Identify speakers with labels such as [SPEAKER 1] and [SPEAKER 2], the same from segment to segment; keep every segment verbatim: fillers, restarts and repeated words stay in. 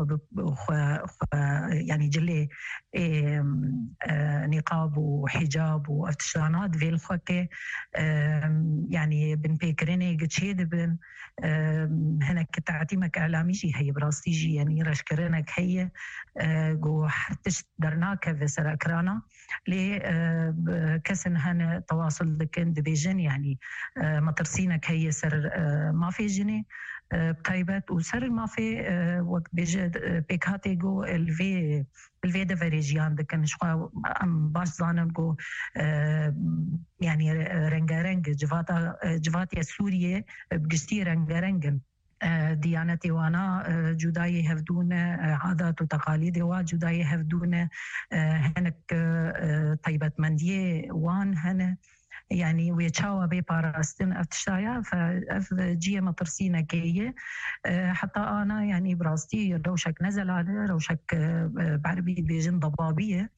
[SPEAKER 1] يعني جلي نقاب وحجاب وافتشانات في الخوكة يعني بن بيكريني قد شيد بن هناك تعتيمك إعلامي جي هي براستيجي يعني رشكرنك هي جو حتش درناك في سراكرانا لي كسن هن تواصل لكن دبيجن يعني مطرسينك هي سر ما في جني بتايبت وسر ما في وقت بيجد بيكاتي جو الفي الفي دفريجيان دكن شقا ام باش زانم جو يعني رنگارنگ جواتا جواتي سوريا بقشتي رنگارنگن ديانتي وانا جداي هفدون عادات وتقاليد وجداي هفدون هنك طيبة مندية وان هن يعني ويتشاوى بي باراستن افتشايا فاف جيه مطرسينا كيه حتى انا يعني براستي روشك نزل على روشك بعربي بيجن ضبابيه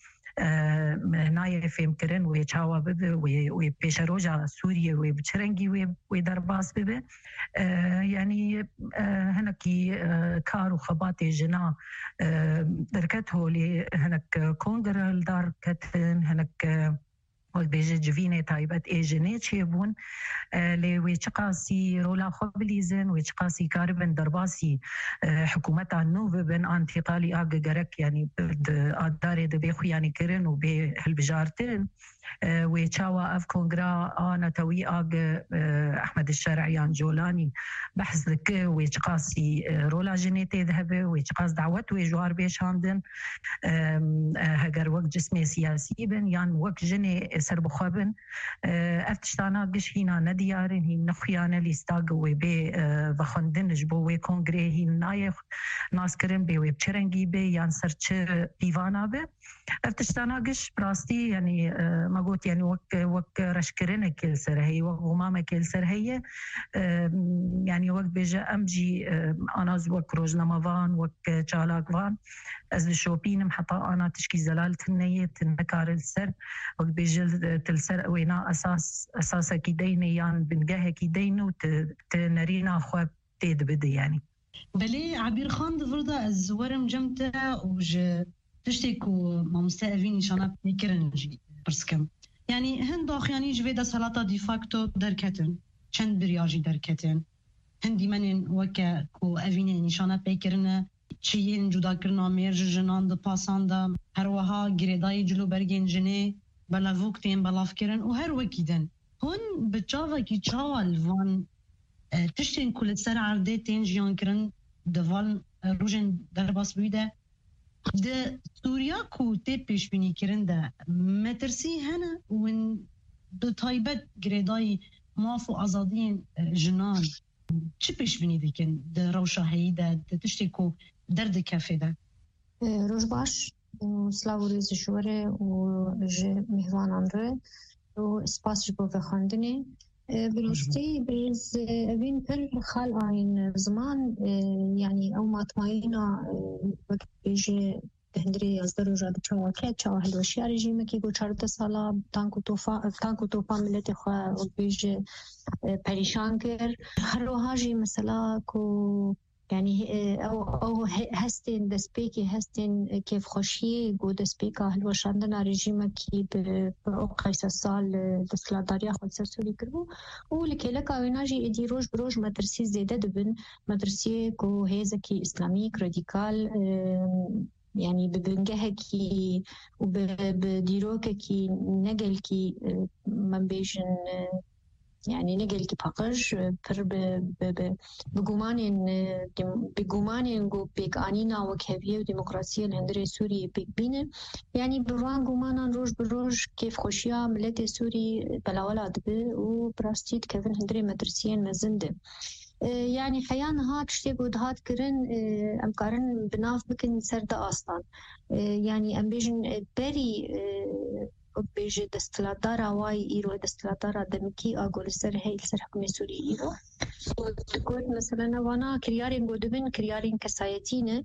[SPEAKER 1] نايف في مكرن ويتشاوى ببه وبيشروجا سوريا وبتشرنجي ودرباس ببه يعني هنكي كارو خباتي جنا دركته لي هنك كونغر الدار كتن هنك والبيجي جفيني تايبت ايجني تشيبون لي ويتقاسي رولا خبليزن ويتقاسي كاربن درباسي حكومتها نوف بن انتقالي اغ غرك يعني برد اداري دبيخو يعني كرن وبي هالبجارتن ويتشاوا اف كونغرا انا توي اغ احمد الشرعيان جولاني بحث ذك ويتقاسي رولا جنيتي ذهبه ويتقاس دعوت ويجوار بيشاندن هجر وقت جسمي سياسي بن يعني وقت جني سربخابن افتشتانا قشينا نديارن هي نخيانا ليستاق وبي بخندن جبوي كونغري هي نايخ ناس كرن بي وبچرنگي بي يعني سرچ ديوانا بي افتشتانا قش براستي يعني ما قلت يعني وك وك رشكرنا كل سر هي وغمامة كل سر هي يعني وقت بيجا امجي انا وك روزنامه فان وك چالاك فان از شوبينم حتى انا تشكي زلال تنيه تنكار السر وقت بيجل تلسر وينا اساس اساسا كي ديني يعني بنجاه كي دينو تنرينا خو تيد بدي يعني
[SPEAKER 2] بلي عبير خان دفردا الزورم جمتا وج تشتكو ما مستأذين نشانه بيكرنجي برسكم يعني هند اخياني جويدا سلاطه دي فاكتو دركتن چند برياجي دركتن هندي منن وكا كو افيني نشانه بيكرنه چین جدا کرنا میرج جنان د پاساندا هر وها گریدای جلو برگین جنه بلا وقتین بلاف کرن و هر وکیدن هون بچاوا کی چاوال وان تشتین کل سر عرده تین جیان کرن دوال روجن درباس بیده د سوریا کو تی پیش بینی کرن ده مترسی هنه ون د تایبت گریدای ماف و آزادین جنان چی پیش بینی دیکن د روشاهی ده تشتی کو درد کافه ده
[SPEAKER 3] روز باش و سلاو ریز شوره و جه مهوان اندره و سپاس جبو بخاندنی براستی بریز اوین پر خال آین زمان يعني او ماتمایینا وقت بیجه هندری از در روزا بچه که چه هلوشی رژیم کی گو چهارده سالا تانکو توفا تانکو توفا ملت خو بیجه پریشان کر هر روحاجی مثلا کو يعني او او هستين دسبيكي هستين كيف خوشي جو دسبيكا هل وشاندنا رجيمه كي بقيس الصال دسلا داريا خود سوري كرو ولكي لك ويناجي ادي روج بروج مدرسي زياده دبن مدرسي كو هيزكي اسلاميك راديكال يعني ببنجهكي وبديروكي نقلكي من بيجن يعني نقل كي باقج پر بگومانين بگومانين جو بيك آنينا وكهبية وديمقراطية الهندرة سوريا بيك بينه يعني بوان گومانان روج بروج كيف خوشيا ملت سوري بلاولا دبه وبراستيد كيفن هندرة مدرسيين مزنده يعني حيان هات شتيق ودهات كرن ام كارن بناف بكن سرد اصلا يعني ام بيجن بري بيجي دستلاتارا واي إيرو دستلاتارا دمكي أقول سر هاي سر حكم سوري إيرو تقول مثلا وانا كريارين بودبن كريارين كسايتينه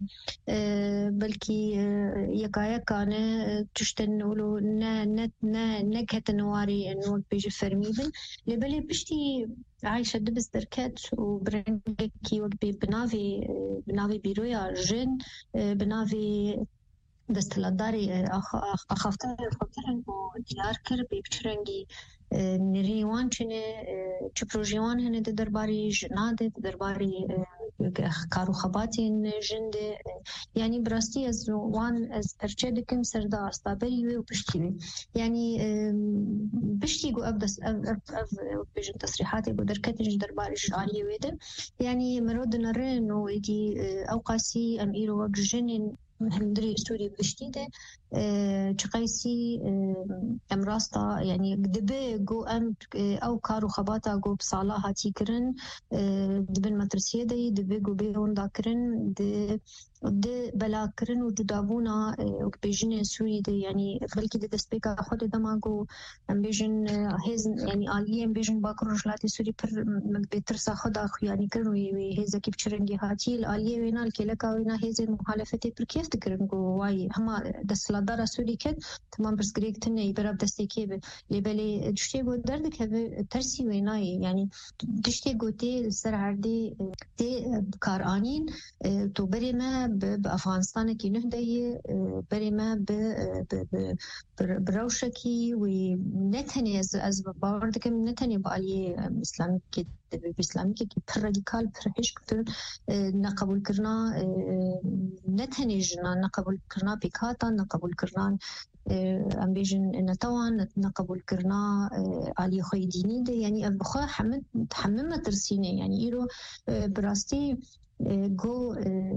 [SPEAKER 3] بلكي يقايا كان تشتن ولو نا نا نا نكهة نواري إنه بيجي فرميبن لبلي بشتي عايشة دبس دركات وبرنكي وقبي بنافي بنافي بيرويا جن بنافي دستلاتداري أخافتر خافترن وديار كر بيبترنجي نريوان چنه چه پروژیوان هنه ده درباری جناده ده درباری کارو خباتین جنده یعنی براستی از وان از ارچه دکم سرده استابری و پشتیوی یعنی بشتی گو اب دست اب اب اب بجن تصریحاتی گو درکتنج درباری جعالی ویده یعنی مرود نره نو ایدی اوقاسی ام ایرو وق جنین هندري سوري بشتيده تقيسي ام راستا يعني دبي جو ام او كارو خباتا جو بصالا هاتي كرن دبن مدرسيه دي دبي جو بيون داكرن د د بلا كرن وجدابونا وبيجن سوري دي يعني بلكي د دسبيكا خود دماغو ام بيجن هيز يعني عليم بيجن باكروجلاتي سوري بر بيترسا خدا يعني كرن وي هيز كيف تشرنجي هاتي الاليه وينا الكلكا وينا هيز مخالفتي بركيف تكرن جو واي هما دسلادارا سوري كد تمام بس غريك تني براب دستيكي لبلي دشتي جو دردك هذا ترسي ويناي يعني دشتي جوتي سرعردي تي كارانين تو بريما بأفغانستان كي نهدي بريما ب بروشكي ونتني از از باردكم نتني بالي اسلامي كي بإسلامي كي براديكال برهش كتر نقبول كرنا نتني جنا نقبول كرنا بيكاتا نقبول كرنا ام بيجن نتوان نقبول كرنا علي خوي ديني ده يعني ابخا حمد تحمم ترسينه يعني ايرو براستي جو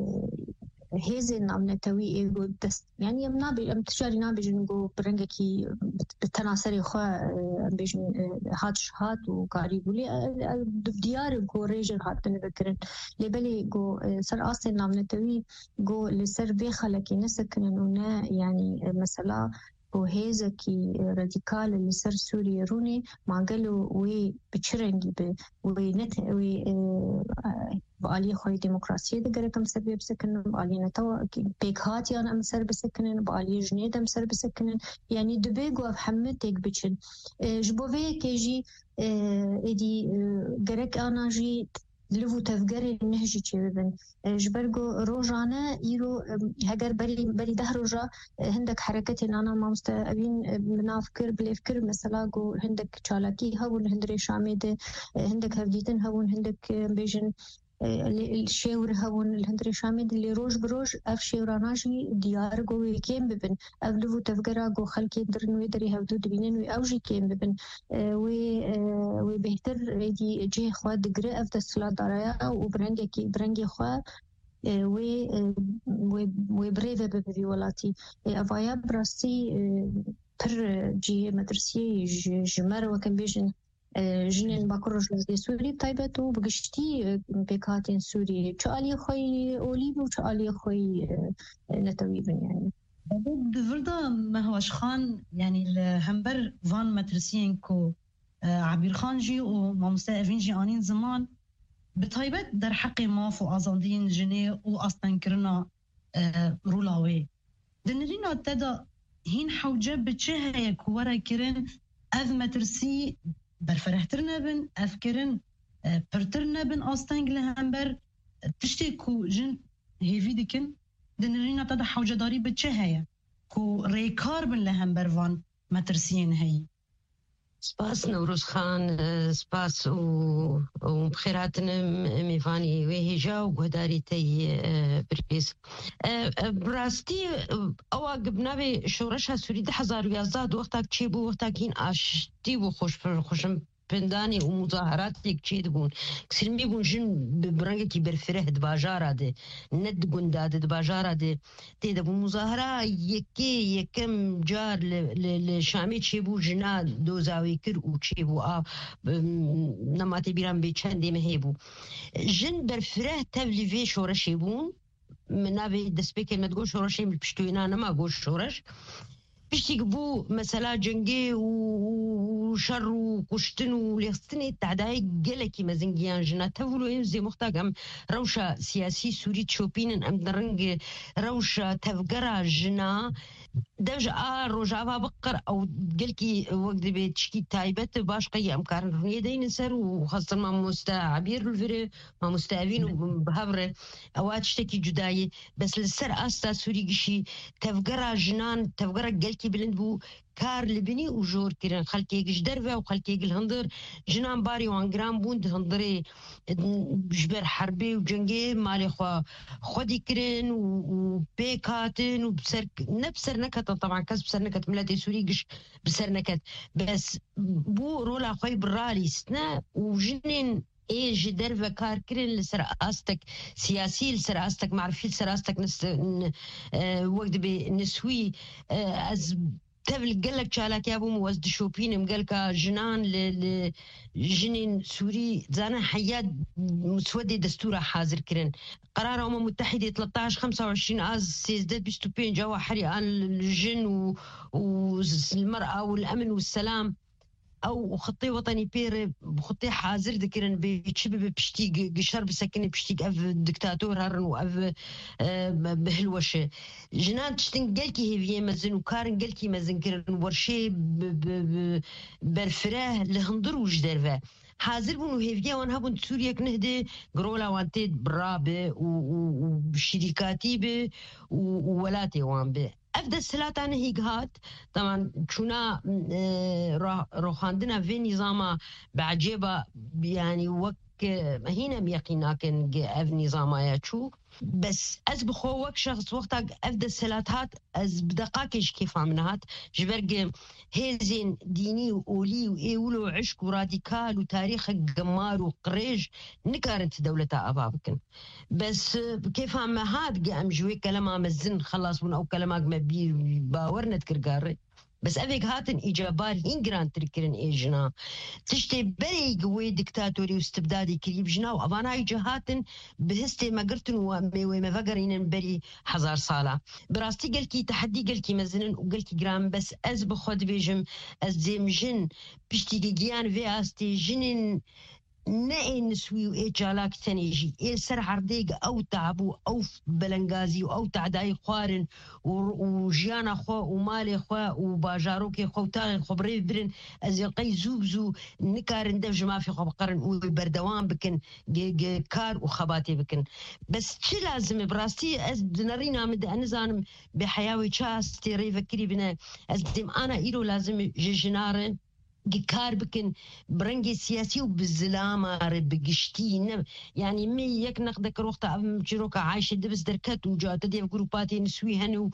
[SPEAKER 3] هذه نعم نتوي إيجو دست يعني أم نابي أم تجاري نابي جنجو برنجكي بتناصري خا بيجن هاتش هات وقاري بولي بديار جو ريجر هات نذكرن لبلي جو سر أصل نعم نتوي جو لسر بيخلكي نسكن إنه يعني مثلا وهذا كي راديكال اللي صار سوريا روني ما قالوا وي بتشرنجي ب ونت وي بالي خوي ديمقراطية دقرة كم سر بسكن بالي نتوا بيكهاتي أنا مسر بسكن بالي جنيد مسر بسكن يعني دبيجو محمد تيك بتشن جبوفي كيجي إدي قرك أنا جي لفو تفجري النهجي تشيبن جبرجو روجانا يرو هجر بري بري ده روجا هندك حركتي أنا ما مستأبين بنافكر بليفكر مثلا جو هندك شالاكي هون هندري شاميد هندك هفديتن هون هندك بيجن الشيور هون الهندري شامد اللي روج بروج اف شيوراناجي ديار جو كيم ببن افلو تفجرا جو خلكي درنو يدري هودو دبينن وي اوجي كيم ببن وي وي بهتر دي جي خوا دغري اف دسلا داريا وبرنجي كي برنجي خوا وي وي وي بريف بفيولاتي افايا براستي بر جي مدرسي جمر وكان بيجن جنين باكروج لدي سوري طيبت وبقشتي بيكاتين سوري شالي خوي أوليب وشالي خوي نتويبن يعني
[SPEAKER 2] بفرضا ما هوش خان يعني الهمبر فان مدرسين كو عبير خان جي وما مستقفين جي آنين زمان بطيبت در حقي ماف وآزاندين جني وأصلا كرنا رولاوي دنرينا تدا هين حوجة بتشه هيك ورا كرن أذ مدرسي برفرحترنا بن أفكرن برترنا بن أستنج لهمبر تشتكو جن هيفي دكن دنرينا تدا حوجة داري بتشهية كو ريكار بن لهمبر فان مترسين هي
[SPEAKER 4] سپاس نوروز خان سپاس و بخيراتنا ميفاني وهجا وقداري تي بريس براستي اواقب نابي شورشها سوري ده حزار ويازاد وقتاك چيبو وقتاكين اشتي وخوش خوشم پندانی و مظاهرات یک چی دبون کسرمی بون جن برنگه کی برفره دباجارا ده ند گنداد دباجارا ده تی دبون مظاهره یکی یکم جار ل شامی چی بو جنا دوزاوی کر و چی بو آ نماتی بیرم به چندی مهیبو جن برفره تبلیغ شورشی بون منابع دسپیک مدگو شورشی پشتوینا نما گوش شورش بشتي بو مثلا جنگي وشر وكشتن وليستني تعداي قلكي مزنجيان جنا تولو يمزي مختاقم روشة سياسي سوري تشوبين ام درنج روشة تفقرا جنا دج آ روجابا بقر او قلكي وقت بتشكي تايبت باش قي امكار رنيدين نسر وخاصة ما مستعبير الفري ما مستعبين بهبره اوات تشتكي جداي بس للسر استا سوري قشي تفقرا جنان تفقرا قلكي بلند بو كار لبني وجور كيرن خلكي قش درفه وخلكي الهندر جنان باري وان جرام بوند هندري جبر حربي وجنگي مالي خوا خودي كرن وبيكاتن وبسر نفسر نكت طبعا كاس بسر نكت ملاتي سوري قش بسر نكت بس بو رولا خوي برالي سنا وجنين ايج درفه كار كرن لسر استك سياسي لسر استك معرفي لسر استك نس اه وقت بنسوي اه از تبل قالك شالك يا ابو موزد شوبين مقالك جنان لجنين سوري زانا حيات مسودة دستورة حاضر كرن قرار أمم متحدة ثلاثة عشر خمسة وعشرين آز سيزداد بيستوبين جوا حريقان الجن والمرأة والأمن والسلام او خطي وطني بير بخطي حاضر ذكرن بيتشبه بشتي قشر بسكن بشتي اف دكتاتور هرن واف بهلوشه جنان تشتن قالكي هي مزن وكارن قالكي مزن كرن ورشي بالفراه لهندر وجدرفه حاضر بونو هيفيا وان هبون سوريا كنهدي قرولا وانتي برابه وشركاتي به وولاتي وان به أفضل السلطة هيك هات طبعا كنا روخاندنا في نظام بعجيبة يعني وك هنا ميقينا كان اف نظام شو بس از بخوك شخص وقتها افضل السلطات از بدقاقش كيف عملناهات جبرق هيزين ديني وأولي وإيولو عشق وراديكال وتاريخ جمار وقريج نكارنت دولتها أبابكن بس كيف عم هاد قام جوي كلامها مزن خلاص من أو كلامك ما بي باورنا تكرقاري بس أفيك هاتن إجابار هنجران تركرن إيجنا تشتي بري قوي دكتاتوري واستبدادي كريب جنا وأبانا إيجا هاتن بهستي ما قرتن وما فقرين بري حزار صالة براستي قلكي تحدي قلكي مزنن وقلكي جرام بس أز بخود بيجم أز ديم جن بشتي جيان في أستي جنن نأي نسوي وإيجالاك ثانيجي إيه سر عرديق أو تعبو أو بلنغازي أو تعداي خوارن وجيانا خو ومالي خو وباجاروكي خو تاغي خبري برن أزيقاي زوبزو نكارن دفج ما في خب قرن وبردوان بكن كار وخباتي بكن بس شي لازم براستي أز دنرينا مد أنزانم بحياوي شاستي ريفكري بنا أز ديم أنا إيرو لازم جيجنارن كار بكن برنجي سياسي وبالزلامة بقشتين يعني مي يك نقدك روحتا مجروكا عايشة دبس دركات وجاء تدي في جروباتي نسويهن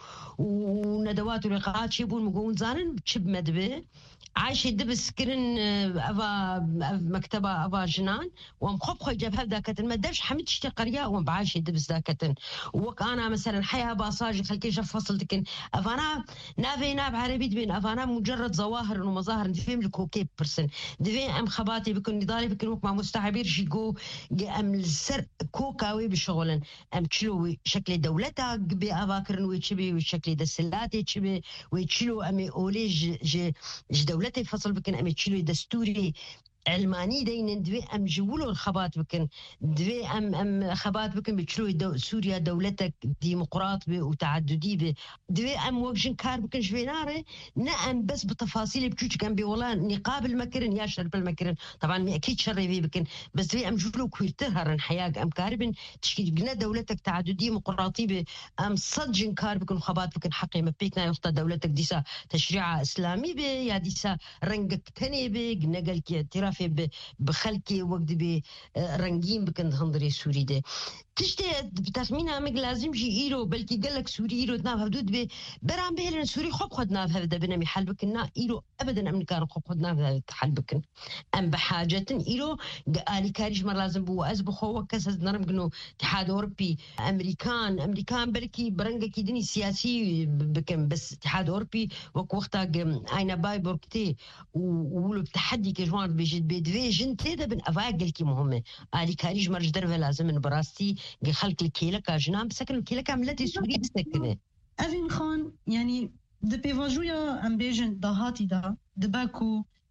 [SPEAKER 4] وندوات ولقاءات شيبون مقون زانن بتشب مدبه عايشة دبس كرن أبا مكتبة أبا جنان ومخب خوي جاب هذا كتن ما دفش حمد شتي قرية وم بعايشة دبس ذا كتن وك أنا مثلا حيها باصاج خلكي شاف فصل تكن أفانا نافي ناب عربي بين أفانا مجرد ظواهر ومظاهر دفهم لكو كيب برسن دفين أم خباتي بكون نضالي بكون وك مع مستعبير جيجو أم السر كوكاوي بشغلن أم تشلو شكل دولتها بي أباكرن ويتشبي وشكل دسلاتي تشبي ويتشلو أمي أولي ج ج دولتي فصل بكن أمي تشلو دستوري علماني دين دوي أم جولو الخبات بكن دوي أم أم خبات بكن بتشلو دو سوريا دولتك ديمقراط وتعددي ب دوي أم وجن كار بكن شويناري نعم بس بتفاصيل بتشوش كان بي والله نقاب المكرن يا شرب المكرن طبعا أكيد شربي بكن بس دوي أم جولو كويرتهرن حياة أم كاربن تشكي بنا دولتك تعددي ديمقراطي ب أم صدجن كار بكن خبات بكن حقي ما بيكنا يخطى دولتك ديسا تشريع إسلامي ب يا ديسا رنجك تاني ب نقل كي في بخلكي وقت برنجين بكن هندري سوري ده تشتي بتخمينها مق لازم جي إيرو بلكي قالك سوري إيرو تناف هدود به برام بهلن سوري خب خد ناف هذا بنامي حل بكنا إيرو أبدا أمن كار خب خد ناف هذا حل بكن أم بحاجة إيرو قالي كاريج مر لازم بو أزبخو كسز نرم قنو اتحاد أوروبي أمريكان أمريكان بلكي برنجة كيدني سياسي بكن بس اتحاد أوروبي وك وقتها أين باي بوركتي وولو بتحدي كجوان بيجد بيدفي جنتي ده بن أفاقل كي مهمة قالي كاريج مرج درفة لازم من براستي خلق الكيلة كاجنام بسكن الكيلة كاملتي سوري بسكنه
[SPEAKER 2] أفين خان يعني د پیواژویا ام بیژن دهاتی دا دباکو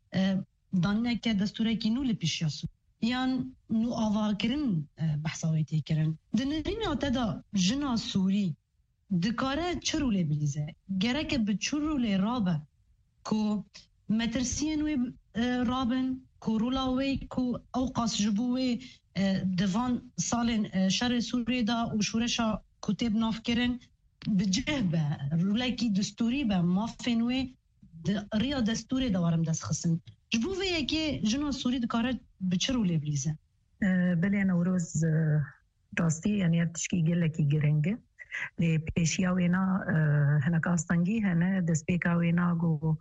[SPEAKER 2] دانیک دستورکی نو لپیشیاسو یان نو آواکرین بحثاویتی کرن دنرین آتا جنا سوری دکاره چرولے بلیزه گرک به چرولے رابه کو مترسین وی رابن کو رولاوی کو اوقاس جبوی دوان سالن شر سوری دا و شورشا کتب ناف کرن بجهبه رولاکی دستوری به مافنوی ریا دستوری دوارم دست خسن جبوی یکی جنا سوری دکاره به چرولے بلیزه
[SPEAKER 1] بله نوروز راستی یعنی تشکی گلکی گرنگه لی پیشیا وینا هناك استنجي هنا دسبيكا وينا جو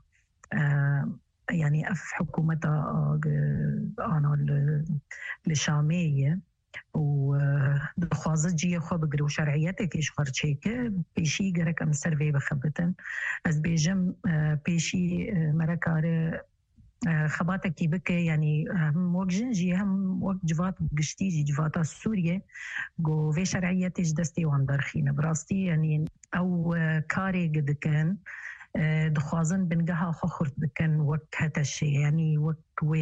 [SPEAKER 1] يعني اف حكومة انا الشامية ودخوازت جيه خو بقرو شرعيته كيش خرچيك بيشي غرك ام سيرفي بخبتن از بيجم بيشي مركار خباتك كي بك يعني هم وقت جنجي هم وقت جوات قشتيجي جواتا سوريا جو في شرعيتش دستي واندرخين براستي يعني او كاري قد كان دخوازن بنقها خخرت بكن وقت هذا الشيء يعني وقت و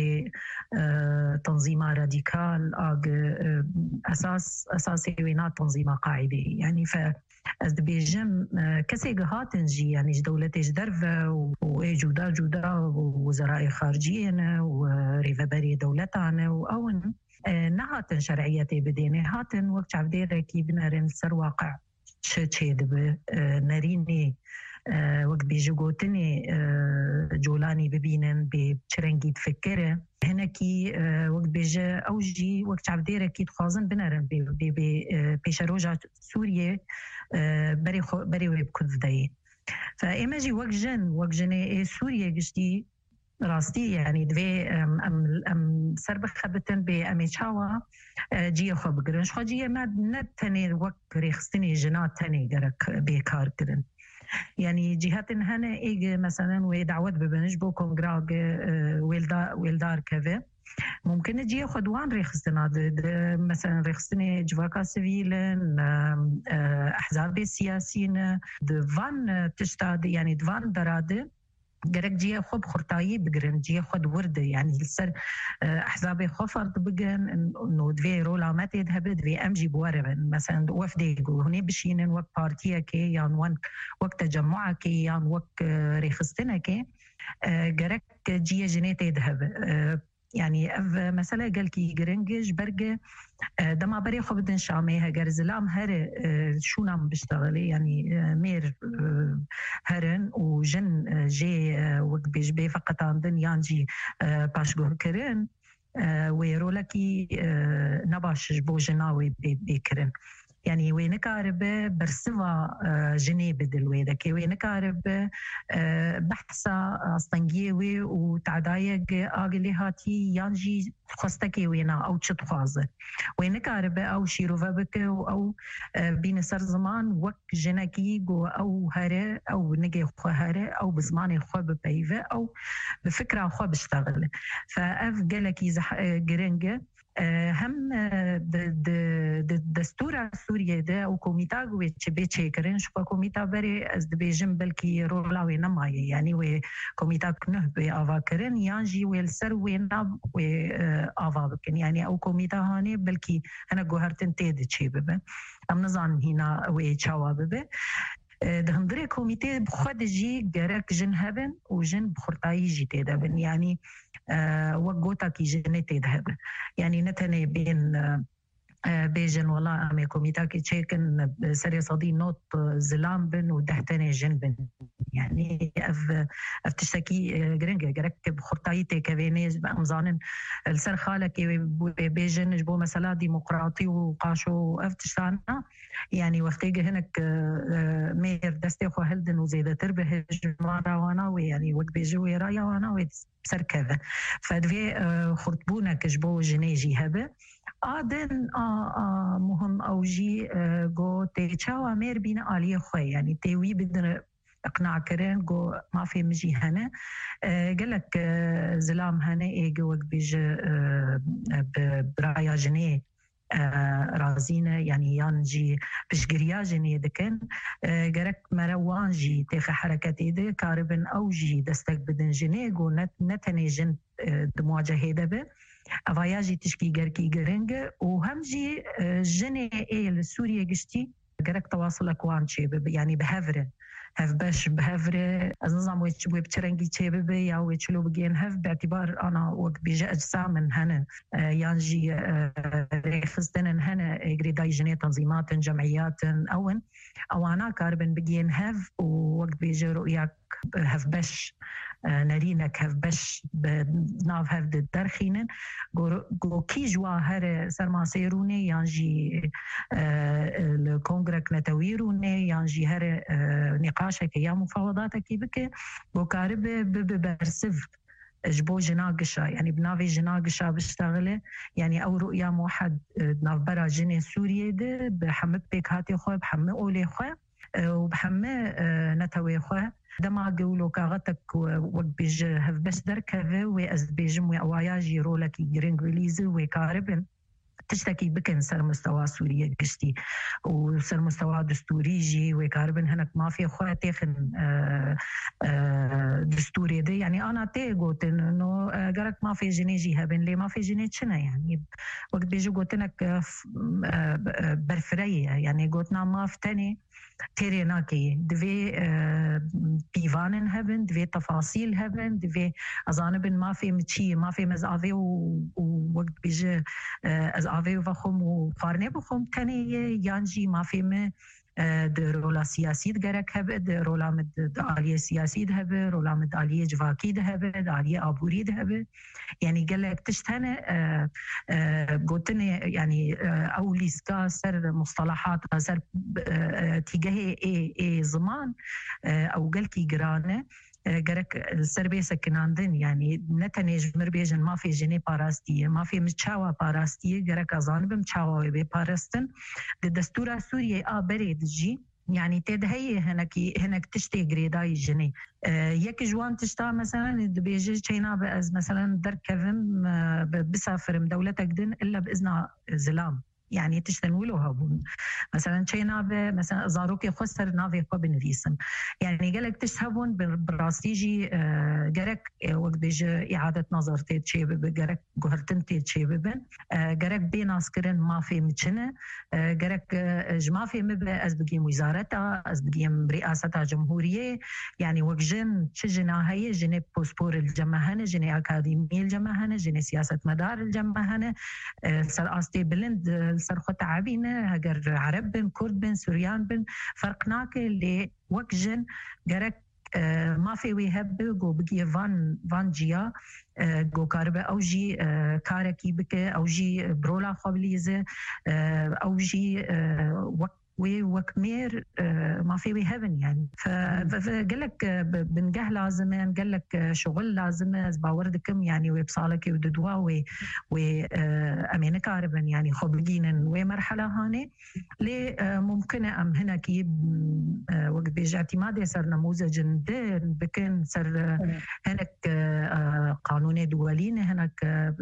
[SPEAKER 1] تنظيمة راديكال اغ اساس اساسي وينات تنظيمة قاعدة يعني ف از بيجم كسي قهاتن جي يعني دولتش درفة وجودا جودا وزراء خارجية وريفبري دولتنا وأون نهاتن شرعيتي بديني هاتن وقت عبديرة كي بنارن سر واقع شتشيد ناريني وقت بيجوتني جولاني ببينن بشرنجي تفكره هنا كي وقت بيجا أوجي وقت عبديرة كي تخازن بنارن بيشاروجا سوريا بري خو بري ويبكذ داي فإيماجي وقت جن وقت جن سوريا قشتي راستي يعني دوي ام ام ام سرب خبتن بأميشاوا جيه خو بقرنش خو جيه ما نتني وقت ريخستني جنات تاني قرك بيكار كرن يعني جهاتن هنا ايج مثلا ودعوت ببنش بو كونغراغ ويلدا ويلدار كذا ممكن نجي خدوان ريخستنا مثلا ريخستني جواكا سيفيلن احزاب سياسيين دفان تشتاد يعني دفان دراد جرك جيه خب خرطاي بقرن جيه خد ورد يعني السر احزابي خفرت بقن انه دوي رولا ما تذهب دوي امجي بوربن مثلا وفدي هني بشينن وقت بارتيا كي يعني وقت تجمعا كي يعني وقت ريخستنا كي جرك جيه جنيت يذهب يعني مثلا قال كي جرنجش برجة دما بري خو بدن شامي هجر زلام هر شو نام بيشتغلي يعني مير هرن وجن جي وقت بيجبي فقط عندن يانجي باشجو كرن ويرولكي نباش جبو جناوي بيكرن يعني وينكارب برسوا جنيب دلويدا كي وينكارب بحثا استنجيوي وتعدايق اغلي هاتي يانجي خستكي وينا او تشتخواز وينكارب او شيروفا بك او بين سر زمان وك جنكي جو او هره او نجي خو هره او بزمان خو ببيفه او بفكره خو بشتغل فاف قالكي جرينجه هم دستور سوريا ده او كوميتا قوي تشبي تشيكرين شو كوميتا بري از دبيجم بلكي رولاوي نماي يعني و كوميتا كنه بي افاكرين يانجي ويلسر وينا و افابكن يعني او كوميتا هاني بلكي انا جوهرتن تيد تشيبه ام نظام هنا و تشاوبه دهم دري كوميتي بخد جي جرك جن هبن وجن بخرطاي جي تدبن يعني وقوتا كي جن تدهب يعني نتني بين بيجن والله امي كوميتا كي تشيكن سري صدي نوت زلام بن ودهتني جن بن يعني اف اف تشتكي جرينجا جرك بخرطاي تكوينيز بامزانن السر خالك بيجن جبو مثلا ديمقراطي وقاشو اف تشتانا يعني وقتيجي هناك مير دستي خو هلدن وزيده تربه جمارا وانا ويعني وقت بيجوي رايا وانا وسر كذا فدفي خرطبونا كجبو جنيجي هبه آدن آه مهم أوجي جو تيجاوا مير بين آلية خوي يعني تيوي بدنا اقناع كرين جو ما في مجي هنا قالك زلام هنا ايجي وقت بيجي برايا جنيه رازينا يعني يانجي بشجريا جني دكن جرك مروانجي تخ حركتي ده كاربن أوجي دستك بدن جنيجو نت نتني جن دمواجه هذا أفاياجي تشكي جركي جرنج وهمجي جني إيه لسوريا جشتي جرك تواصل أكوانشي يعني بهفرة هف باش بهفرة أظن ويش بترنجي تشبه يا ويشلو بجين هف باعتبار أنا وقت بيجي أجسام من هنا يانجي ريخستن هنا جريداي جني تنظيمات جمعيات أون أو أنا كاربن بجين هف ووقت بيجي رؤياك هف باش نرينك هف باش بناف هف درخينن جو كي جوا هر سرما سيروني يانجي الكونغرك نتويروني يانجي هر نقاشك يا مفاوضاتك بك جو كارب ببرسف جبو جناقشة يعني بنافي جناقشة بشتغله يعني أو رؤيا موحد ناف برا جني سوريا ده بحمد بيك هاتي خواه بحمد أولي خواه وبحمد نتوي خواه دما قولوا كاغتك وقت بيج هف بس دركه وأز بيجم وأواياجي رولك يجرين غليزي وكاربن تشتكي بكن سر مستوى سوريا قشتي وسر مستوى دستوري جي وكاربن هناك ما في خواتي خن دستوري دي يعني أنا تي قلت إنه جرك ما في جنيجي هبن ليه ما في جنيه شنا يعني وقت بيجي قلت لك برفرية يعني قلتنا ما فتني تيريناكي دفي بيفانن هبن دفي تفاصيل هبن دفي أزانبن ما في متشي ما في مزعفي ووقت بيجي أزعفي وفخم وفارني بخم تاني يانجي ما في م رولا سياسي دقرك هبه رولا مد آلية سياسي هبه رولا مد آلية جواكي هبه آلية أبوري هبه يعني قال لك تشتهنا قلتني يعني أولي سكا سر مصطلحات سر تيجاه إيه إيه زمان أو قال كي جرانه جرك السربي سكناندن يعني نتنيج مربيجن ما في جني باراستية ما في متشاوى باراستية جرك أظن بمتشاوى وبي باراستن الدستور سوريا آ بريد جي يعني تدهي هناك هناك تشتي جريداي جني آه يك جوان تشتا مثلا بيجي تشينا بأز مثلا دركفم آه بسافر مدولتك دن إلا بإذن زلام يعني تشتنولوها بون مثلا تشينا مثلا زاروكي خسر نافي قبل ريسم يعني قالك تشهبون براستيجي جرك وقت بيجي إعادة نظر تيتشيب جرك جهرتن تيتشيب جرك بين عسكرين ما في متشنة جرك جما في مبلغ أز بقيم وزارتها أز بقيم رئاستها جمهورية يعني وجن تشجنا هي جني بوسبور الجمهنة جني أكاديمية الجمهنة جني سياسة مدار الجمهنة سر أستي بلند سرخو تعبينا هجر عرب بن كرد بن سوريان بن فرقناك اللي وكجن جرك آه ما في ويهب جو بقي فان فان جيا آه جو كاربة أو جي آه كاركي بك أو جي برولا خبليزة آه أو جي آه وك وكمير ما في ويهبن يعني فقال لك بنجه لازم قال لك شغل لازم باوردكم يعني وبصالك وددوا و وامين كاربن يعني خبلين ومرحله هاني لي ممكن ام هنا كي وقت بيجي اعتماد صار نموذج بكن صار هناك قانون دولين هناك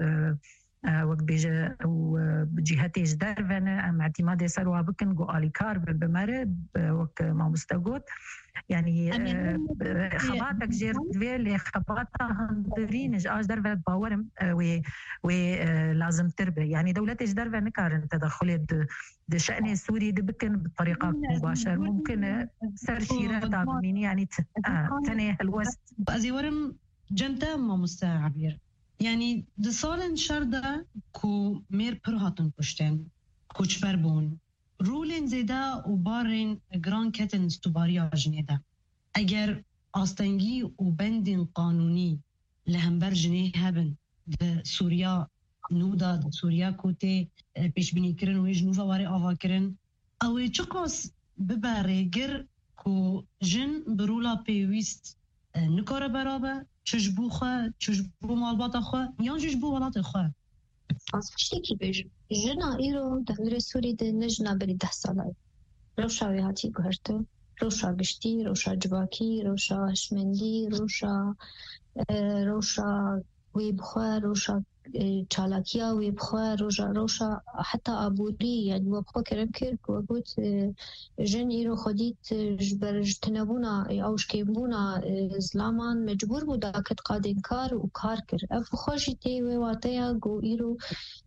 [SPEAKER 1] وقت بيجي وجهتي جدرفنا ام اعتماد سروا بكن جو اليكار بمرض وقت ما مستقود يعني خباتك جير فيلي خباتها هندرين اج درفه باورم و و لازم تربه يعني دولتي جدرفه نكارن تدخل د شأن السوري بكن بطريقه مباشره ممكن سر شيرات مني يعني تنه الوسط
[SPEAKER 2] ازي ورم جنتا ما مستعبير يعني د سالن شرده کو میر پر هاتن کشتن کوچبر بون رولن زیده و بارن گران کتن استوباریا جنیده اگر آستنگی و بندن قانونی لهمبر جنیه هبن د سوریا نودا د سوریا کوته پیش بینی کرن و جنوبا واره آوا کرن او چقاس ببره گر کو جن برولا پیویست نکاره برابه چجبو خواه چجبو مالبات خواه یا چجبو ولات خواه
[SPEAKER 3] از فشتی بیش جنا ایرو دهور سوری ده نجنا بری ده ساله روشا ویهاتی گهرتو روشا گشتی روشا جواکی روشا هشمندی روشا روشا وی بخواه روشا چالاکیا و بخوا روشا روشا حتی آبوری یعنی و بخوا کرم کرد و گوت جن ایرو خودیت برج تنبونا اوش کیمبونا زلامان مجبور بود داکت قادن کار و کار کرد اف خوشی تی و واتیا گو ایرو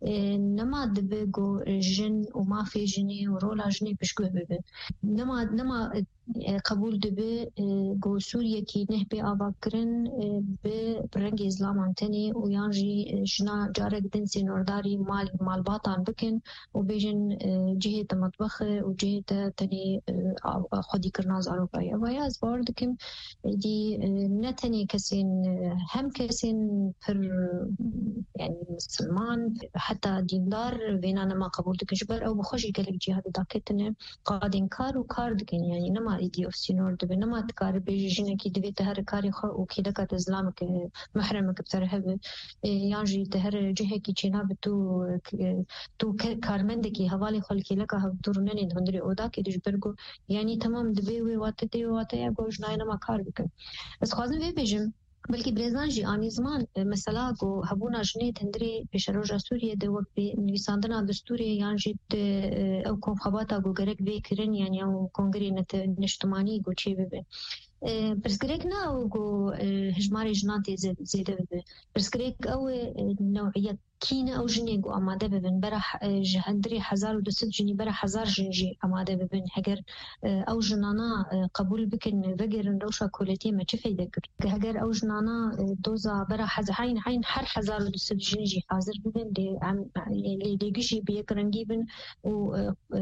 [SPEAKER 3] نما دبه گو جن و ما في جنی و رولا جنی بشکوه ببه نما نما قبول دبه گو سوریه کی نهبه آبا کرن به برنگ اسلام تنی و یانجی جنا جارك دنسي نورداري مال مال باطن بكن وبيجن جهة مطبخ وجهة تاني خدي كرناز أوروبية وياز باردكم دي نتني كسين هم كسين فر يعني مسلمان حتى ديندار بيننا ما قبول دكن جبر أو بخشي قلب جهة داكتنا قادين كار وكار دكن يعني نما إيدي أفسي نورد بنما تكار بيجينا كي دبي تهر كاري خو وكي دكات إسلامك محرمك بترهب يانجي تهر جهة کی چنا بتو تو کارمند کی حواله خلکی لکه هفتورنن هندری اودا کی دجبرگو یعنی تمام دبی و واتتی و واتیا گوش نه ما کار بکن بس خوازم وی بجم بلکه برزان جی آنی زمان مثلا گو هبونا جنیت هندری بشروجا سوریه ده وقت نویساندنا دستوری یانجی او کنخباتا گو گرک وی کرن یعنی او کنگری نت نشتمانی گو چی ببین برسكريك ناو جو هجماري جناتي زيد زيد برسكريك أو نوعية كينا أو جنيه جو أماده ببن برا جهندري حزار ودست جنيه برا حزار جنجي أماده ببن هجر أو جنانا قبول بكن فجر روشة كولتي ما تشفي ذكر هجر أو جنانا دوزا برا حز حين حين حر حزار ودست جنجي حاضر ببن دي عم اللي يجي بيكرنجي بن و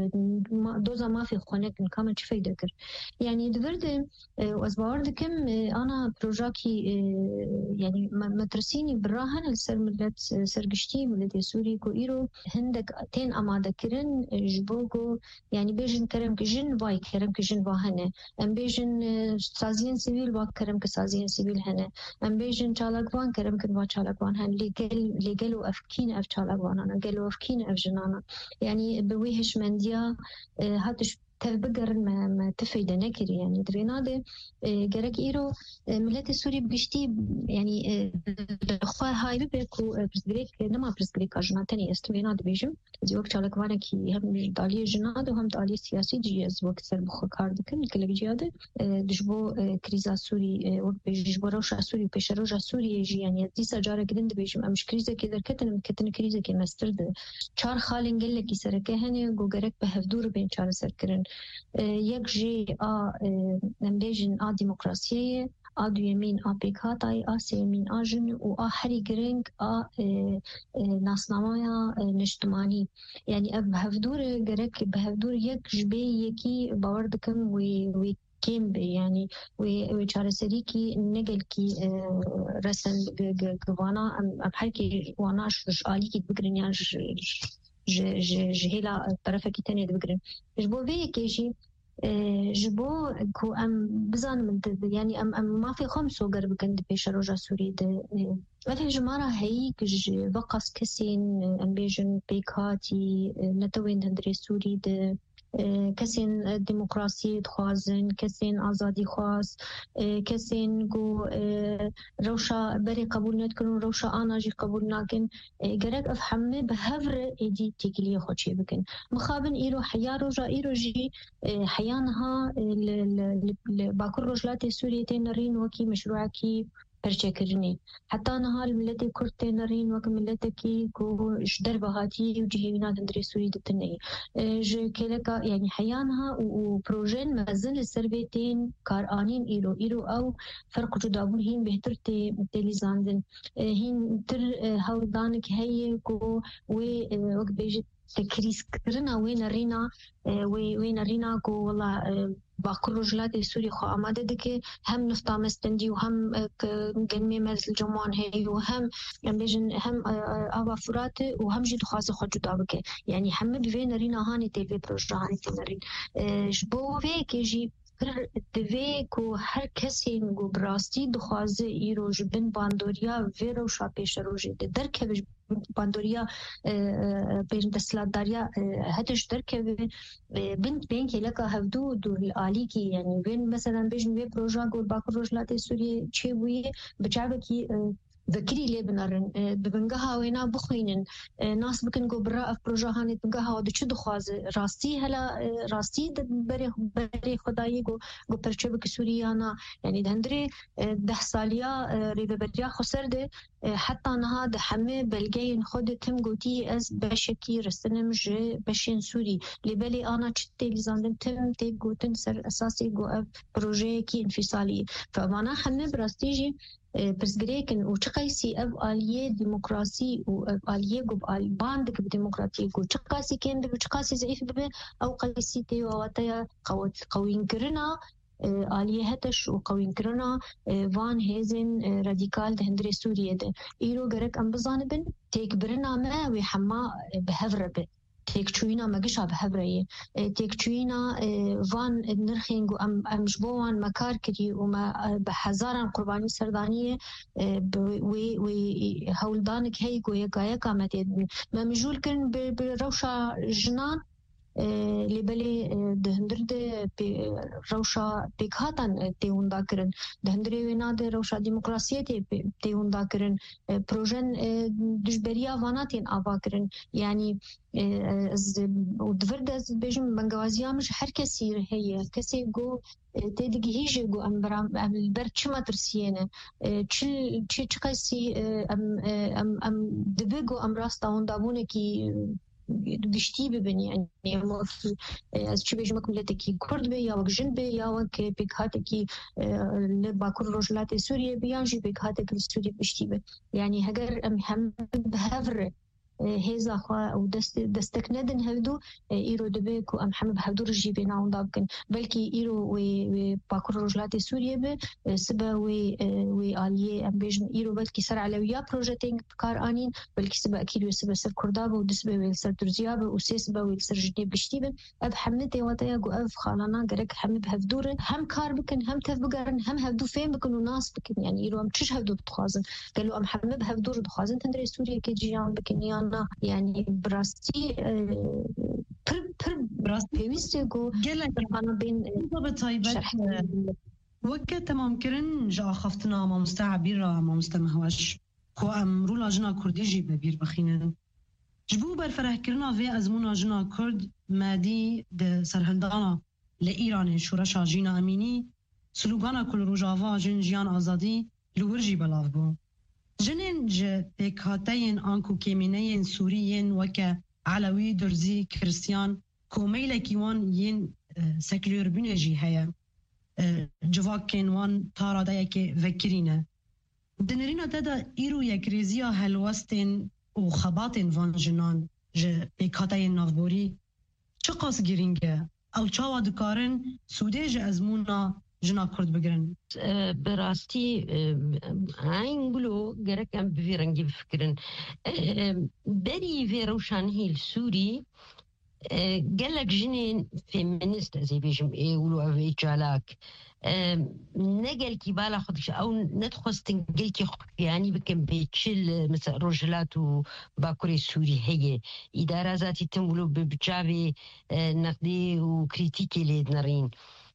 [SPEAKER 3] دوزا ما في خونك كمان تشفي ذكر يعني دفرد وأسبوعر دكم أنا بروجاكي يعني مدرسيني براهن السر ملت سرقشتي ملت سوري كو إيرو هندك تين أمادة كرن جبوكو يعني بيجن كرم كجن باي كرم كجن باهنة أم بيجن سازين سيفيل با كرم كسازين سيفيل هنة أم بيجن چالاقوان كرم كنوا چالاقوان هن لقل لقلو أفكين أف چالاقوان أنا قلو أفكين أف جنانا يعني بويهش منديا هاتش تبقر ما ما تفيد نكري يعني دريناده جرك إيرو ملت السوري بقشتي يعني الأخوة هاي بيكو برسكريك نما برسكريك أجناتني استريناده بيجم زي وقت على كوانا كي هم دالية جناده وهم دالية سياسي جيز وقت سر بخو كارد كم كل جياده دجبو كريزا سوري وقت بيجبو روشة سوري وبيش روشة سوري يجي يعني ديسا جارة جدند بيجم أمش كريزا كذا كتن كتن كريزا كمسترد شار خالين قال لك يسرك هني جو جرك بهفدور بين شار سركرن یک جی آ نمبیجن آ دموکراسیه آ دویمین آ پیکاتای آ سیمین آ جن و آ هری گرنگ آ ناسنامایا نشتمانی یعنی اب بهفدور گرک بهفدور یک جبه یکی باور دکم وی وی كيم يعني وشارسري كي نقل كي رسم جوانا أم بحكي واناش آلي كي بقرن يعني ج ج جهلا الطرف كي تاني بقرن جبو في كيجي جبو كو أم بزان من يعني أم أم ما في خمس وقر بقند بيش روجا سوري ده مثل جمارة هي كج بقص كسين أم بيجن بيكاتي نتوين هندري سوري ده كسين ديمقراطية خوازن كسين آزادي خواز كسين جو روشا بري قبول نتكرون روشا أنا جي قبول ناكن جرك أفهمه بهفر إيدي تيجلي خوشي بكن مخابن إيرو حيا روجا إيرو جي حيانها باكر رجلات سوريا تنرين وكي مشروعكي برشكرني حتى أنا هالملتي كرتي نارين وك ملتكي كو جدر بهاتي وجهينا تندري سوري دتني ج كلكا يعني حيانها وبروجين مازن السربيتين كارانين إيرو إيرو أو فرق جدابون هين بهتر تي تليزاندن هين تر هودانك هي كو وك بيجي تكريس كرنا وين رينا وين رينا كو والله باكر رجلات سوري خو آماده دكه هم نفط مستندي وهم جنمي مزل جمان هي وهم بيجن هم آوا فرات وهم جد خاص خو جدا بك يعني هم بين رينا هاني تي في بروجه هاني تنرين جبو في كيجي دوی کو هر کسی گو براستی دخوازه ایرو جبن باندوریا ویرو شا پیش روژه ده درکه باندوریا پیش دستلاتداریا هتش درکه بنت بین که لکه هفدو دو الآلی کی یعنی بین مثلا بیشن وی پروژه گو باکر روجلات سوریه چه بویه بچعبه کی ذكري لي بنارن ببنجها وينا بخوينن ناس بكن جو برا في بروجا هاني بنجها ودي شو دخواز راستي هلا راستي بري بري خداي جو جو برشبك سوريانا يعني دهندري ده ساليا ريبريا خسر ده حتى أنا هذا حمي بلجين خد تم جوتي أز بشكي رسنم ج بشين سوري لبلي أنا شتى لزاندم تم تيجوتن سر أساسي جو بروجي كي انفصالي فأنا حمي براستيجي بس جريكن وشقيسي أب آلية ديمقراطي وآلية جب آل باندك بديمقراطية جو شقاسي كين ده وشقاسي ضعيف ببه أو قيسي تيو واتيا قوت قوين كرنا آلية هتش وقوين كرنا وان هيزن راديكال دهندري سوريا ده إيرو جرك أم بزانبن تيك برنا ما ويحما بهفربه تيك تشوينا ما جش بهفريه تيك تشوينا وان نرخينجو أم أمجبوان مكار كري وما بحزارا قرباني سردانية وي وي هولدانك هي جو يقايا كامت ما مجول كن بروشة جنان لبلي دهندرد روشا بيكهاتن تيون داكرن دهندري وينا ده روشا ديمقراطية تيون داكرن بروجن دجبريا واناتين آواكرن يعني ودفرد از بيجم بنجوازيا مش هر كسي هي كسي جو تدقي هيجي جو ام برام ام برشما ترسينه تشل تشي تشكسي ام ام ام دبيجو ام راستا وندابونه كي گشتی ببینی یعنی ما از چی بيجي مكملة كي كرد بي يا وك جن بي يا وك بيكهات كي باكر رجلات سوريا بيانجي بيكهات كي سوريا بشتي بي يعني هجر ام هم بهفر هيزا خوا او دست دستك ندن هدو ايرو دبيكو ام حمد بهدو رجي بينا وندابكن بلكي ايرو وي باكر رجلات سوريا بي سبا وي وي اليه ام بيجن ايرو بلكي سر علويا بروجيتنج بكار انين بلكي سبا اكيد سبا سر كرداب ودسبا وي سر ترزياب وسيسبا وي سر جدي بشتي بي اب حمد واتيا جو اف خالنا غرك حمد بهدور هم كار بكن هم تفبقرن هم هدو فين بكن وناس بكن يعني ايرو ام تشش هدو بتخازن قالوا ام حمد بهدور بتخازن تندري سوريا كي جيان بكن يعني براستي بر بر براستي بيوستي جو
[SPEAKER 2] جلك
[SPEAKER 3] أنا بين
[SPEAKER 2] بطيبة وكا تمام كرن جا خفتنا ما مستعبيرا ما مستمهوش كو أمرو لاجنا كرديجي ببير بخينن جبو برفره كرنا في أزمونا جنا كرد مادي ده سرهلدانا لإيران شورشا جينا أميني سلوغانا كل روجافا جن جيان آزادي لورجي بلاف بو جنين ج بيكهاتين آنكو كيمينين سوريين وكا علوي درزي كريستيان كوميلا كيوان ين سكلور بنجي هيا جواكين وان تارا دايكي فكرينه دنرينا تدا إيرو يكريزيا هلوستين وخباطين فان جنان ج بيكهاتين نافبوري چقاس گرینگه او چاوا دکارن سوده ج ازمونا جنا کرد بگرن
[SPEAKER 4] براستی عین گلو گرکم بفیرنگی بفکرن بری ویروشان هیل سوری قالك جنين فيمينيست زي بيجم يقولوا في جالاك نقل كي بالا خدش او ندخل تنقل كي يعني بكم بيتشل مثلا رجلات وباكوري سوري هي اداره ذاتي تمولو بجابي نقدي وكريتيكي لي نارين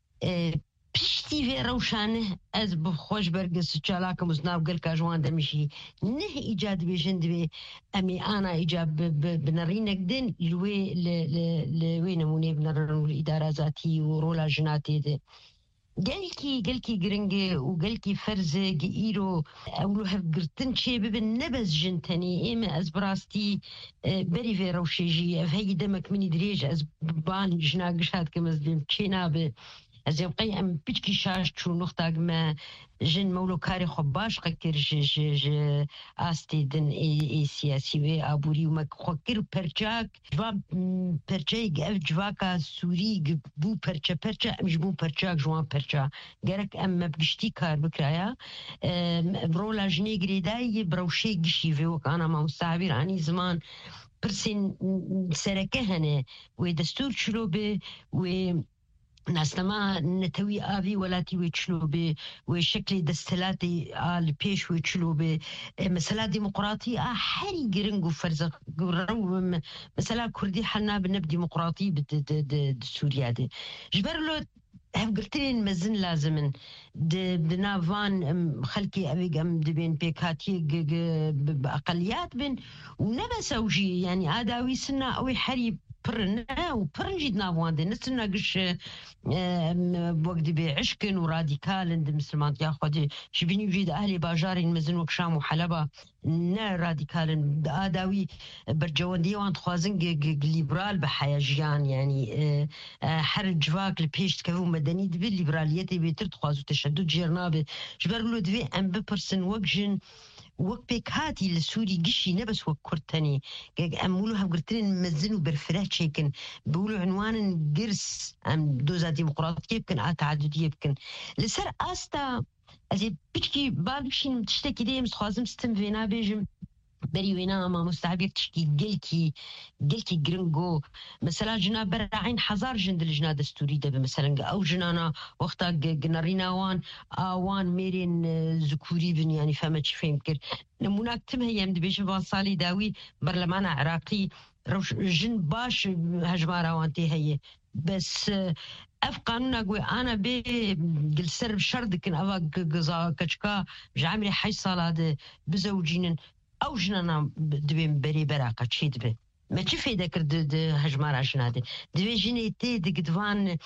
[SPEAKER 4] بشتي في روشانه از بخوش برقص جالاك مزناو قال كاجوان دمشي نه ايجاد بيجند بي امي انا ايجاب بنرين نقدن لوي لوي نموني بنرن الاداره ذاتي ورولا جناتي دي قالكي قالكي جرينجي وقالكي فرزة إيرو أولو هفقرتن شي ببن نبز جنتني إما أزبراستي بري في روشيجي أفهي دمك مني دريج أزبان جناقشات كمزلم تشينا ب أزيب قيام بيتكي شاش شو نختاق ما جن مولو كاري خباش قكر ج ج ج آستي دن إي إي سياسي وي أبوري وما خكر برجاك جواب برجاك أف جواكا سوري بو برجا برجا أمش بو برجاك جوان برجا قالك أما بقشتي كار بكرايا برولا جني قريداي بروشي قشي في وكانا ما مستعبير عني زمان برسين سركهنة ودستور شلوبي و ناسنما نتوي آفي ولاتي ويتشلوبي وشكل دستلاتي آل بيش ويتشلوبي مسألة ديمقراطية حري جرنجو فرزة مسألة كردي حنا بنب ديمقراطي بسوريا دي جبر له هف قلتين مزن لازمن بنافان خلكي أبيق أم دبين بيكاتي بأقليات بين ونبس أوجي يعني آداوي سنة أوي حريب برنا وبرنجيد نافوان دي نسنا قش بوقت بعشكن وراديكال دي مسلمان ياخد شبيني بجيد أهلي باجارين مزن وكشام وحلبة نا راديكال آداوي برجوان ديوان تخوازن ليبرال بحياجيان يعني حرج فاك البيش تكفو مدني دبي الليبرالية بيتر تخوازو تشدد جيرنابي جبرلو دبي أم ببرسن وقجن وقت بيكاتي للسوري قشي نبس وكرتني أمولو هم قلتين مزنوا برفرات شيكن بقولوا عنوان قرس أم دوزا ديمقراطية يمكن آتعددية يمكن لسر آستا أزي بيشكي بالبشين تشتكي ديم سخوازم ستم فينا بيجم بري وينا ما مستعبير تشكي قلكي قلكي جرنجو مثلا جنا براعين حزار جند الجنا دستوري ده مثلا او جنانا وقتا جنارينا وان اوان ميرين ذكوري بن يعني فهمت شي فهمكر نموناك تم هي يمد بيش صالي داوي برلمان عراقي روش جن باش هجمارا وانتي هي بس اف قانون اقوي انا بي قلسر بشرد كن افا قزا كشكا جعمري حي صالة بزوجين او جنانا دبين بري براقة شي دبي ما تشي فايدة كرد هجمار عشنا دي دبي جيني تي دي قدوان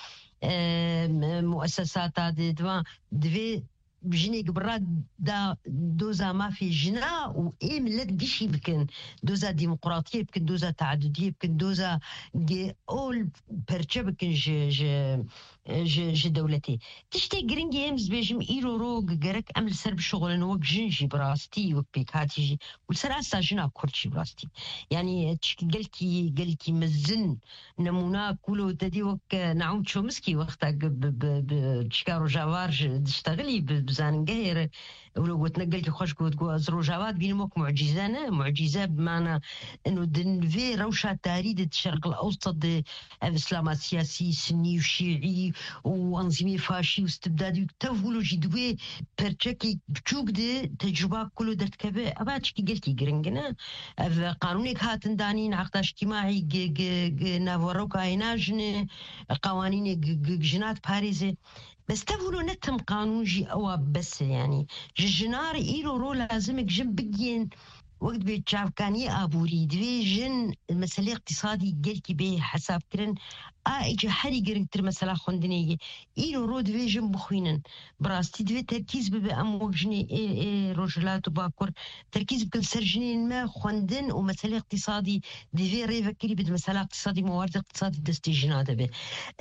[SPEAKER 4] مؤسسات دي دوان دبي بجيني قبرات دا دوزا ما في جنا وإيه ملت قشي بكن دوزا ديمقراطية بكن دوزا تعددية بكن دوزا دي أول برشا بكن ج ج ج ج دولتي تشتي جرينجي يمز بيجم إيرو روغ جرك أمل سر بشغل وق جنجي براستي وق بيكاتي جي والسر أسا جنا كورتشي براستي يعني تشكي قلتي قلتي مزن نمونا كولو تدي وق نعوم شو مسكي وقتا بشكارو جوار تشتغلي بزان قهير ولو قلت نقلت خوش قلت قو أزروجاوات بينموك معجزانة معجزة بمعنى إنه دنفي روشة تاريد الشرق الأوسط الإسلام السياسي سني وشيعي وأنظمي فاشي واستبدادي وتفولو جدوي برشاكي بتشوك دي تجربة كله درت كبه أباتشكي قلتي قرنقنا قانونيك هاتن دانين عقد اجتماعي نافوروكا هيناجن قوانين جنات باريزي بس تقولوا نتم قانون جي أو بس يعني جنار إيرو رو لازمك جنب بجين وقت بيتشاف كاني أبوري دوي جن المسألة اقتصادي قلت به حساب كرن آئجا حري قرن تر مسألة خندنية إيرو رو دوي جن بخوينن براستي دوي تركيز ببي أموك جني إيه إيه رجلات وباكور تركيز بكل سرجنين ما خندن ومسألة اقتصادي دوي ريفا كري بد مسألة اقتصادي موارد اقتصادي دستي جناده به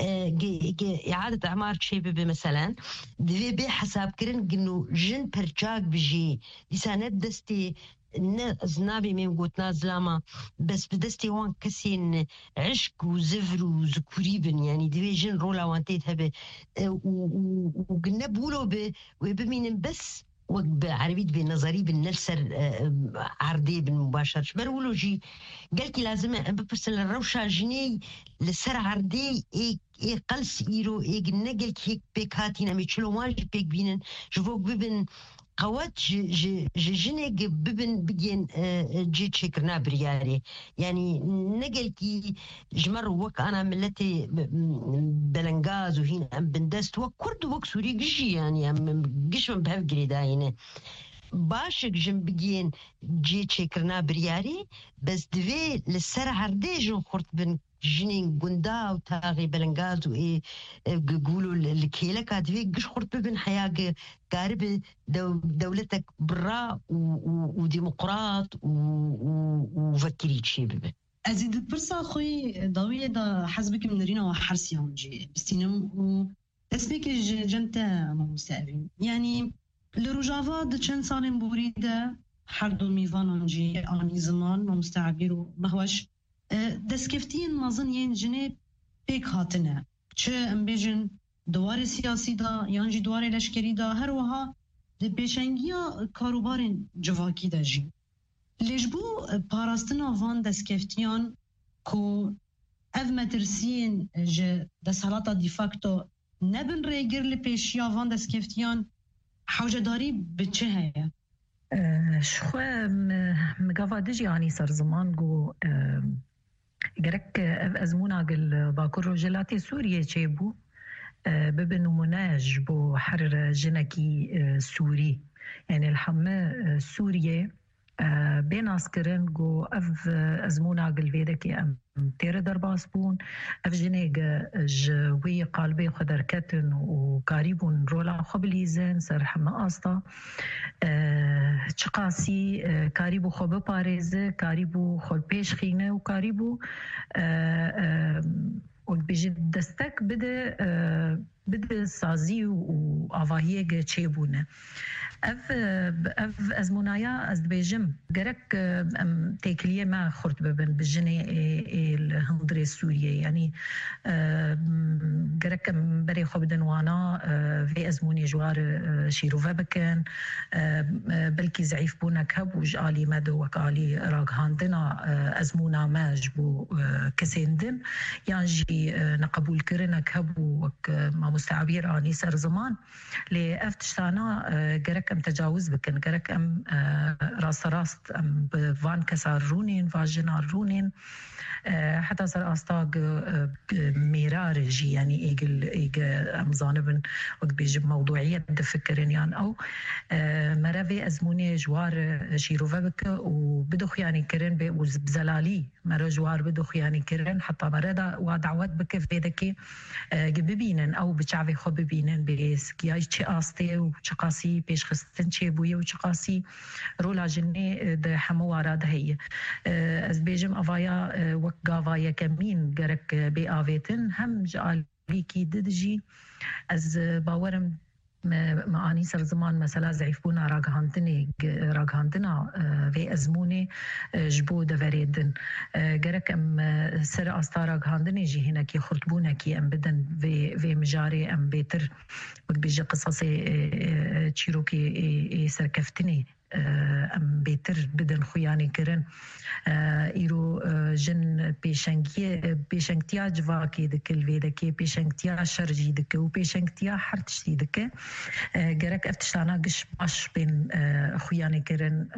[SPEAKER 4] اه إعادة أعمار شيء ببي مثلا دوي بي حساب كرن قنو جن برجاك بجي لسانات دستي زنابي ميم قوت نازلاما بس بدستي وان كسين عشق وزفر وذكوري بن يعني دوي جن رولا وانتيت هبه وقلنا بولو ب وبمين بس وعربيت بنظري بالنفسر عرضي بالمباشر شبرولو جي قالك لازم بس الروشة جني لسر عرضي اي اي قلس ايرو اي قلنا قالك هيك بيك هاتينا ميتشلو واجب بيك بينن شوفوك ببن قوات جنيق ببن بجين جيت شكرنا برياري يعني نقل كي جمر وك أنا ملتي بلنغاز وهين أم بندست وكرد وك سوري قشي يعني أم قش من بهف قريداين باشك جن بجين جيت شكرنا برياري بس دوي للسر عردي جن خورت بن جنين قندا وتاغي بلنغاز وإيه قولوا الكيلك هادوي قش خورت ببن حياة قارب دولتك برا وديمقراط وفكري شي ببن
[SPEAKER 2] أزيد برسا أخوي ضوية دا حزبك من رينا وحرسيان جي بستينم و اسمك جنتا مستقبين يعني لروجافا دا چند سالين بوريدا حردو ميفانان جي آني زمان ومستعبير ومهوش دستكفتين نظن ين جنه بيك هاتنه چه ام بيجن دوار سياسي دا يانجي دوار لشكري دا هر وها ده بيشنگيا كاروبارين جواكي دا جي لجبو پاراستنا وان دستكفتيان كو اف مترسين جه دسالات دي فاكتو نبن ريگر لپیشیا وان دستكفتيان حوجه داري بچه هيا
[SPEAKER 1] شخوا مقافا دجي يعني صار زمان قو قرك أزمونا قل باكر رجلاتي سوريا چيبو ببن ومناج بو حر جنكي سوري يعني الحماة سوريا بين عسكرين جو اف ازمونا قلبيدا كي ام تير درباس بون اف جنيغ جوي قلبي خدر كتن وقريبون رولا خبليزن سر حما استا تشقاسي قريبو خب باريز قريبو خل بيش خينه وقريبو وبيجد دستك بده بده سازي وآواهية تشيبونه اف اف ازمونايا از بيجم جرك ام تيكليه ما خرط ببن بالجني الهندري السوريه يعني جرك بري خبدن وانا في ازموني جوار شيروفا بكن بلكي زعيف بونا كهب وجالي مدو وقالي راق هاندنا ازمونا ما جبو كسندن يعني نقبول كرنا كهب وك ما مستعبير اني سر زمان لافتشتانا جرك ام تجاوز بكن جرك ام راس راست ام بفان كسار رونين فاجنار رونين حتى صار استاق ميرار جي يعني ايجل ايج ام زانبن وقت بيجي موضوعيه فكرين يعني او مرافي ازموني جوار شيروفا بك وبدخ يعني كرن بزلالي مره جوار بدخ يعني كرن حتى مردا ودعوات بك في دكي ببينن او بتشعفي خو ببينن بسكياي تشي استي وتشقاسي بيش خستن تشي بويه وتشقاسي رولا جني د حموارا ده هي از بيجم افايا وقافايا كمين جرك بي افيتن هم جال ليكي ددجي از باورم ما اني سر زمان مثلا زعيف بونا راغهانتني راغهانتنا في ازموني جبو دفريدن جرك ام سر استار راغهانتني جي هنا كي خرطبونا كي ام بدن في في مجاري ام بيتر بيجي قصصي تشيروكي سركفتني ام بيتر بدن خوياني كرن ايرو جن بيشنگي بيشنگتيا جواكي دكل فيدكي بيشنگتيا شرجي دك وبيشنگتيا حرتشتي دك جرك افتشانا قش باش بين خوياني كرن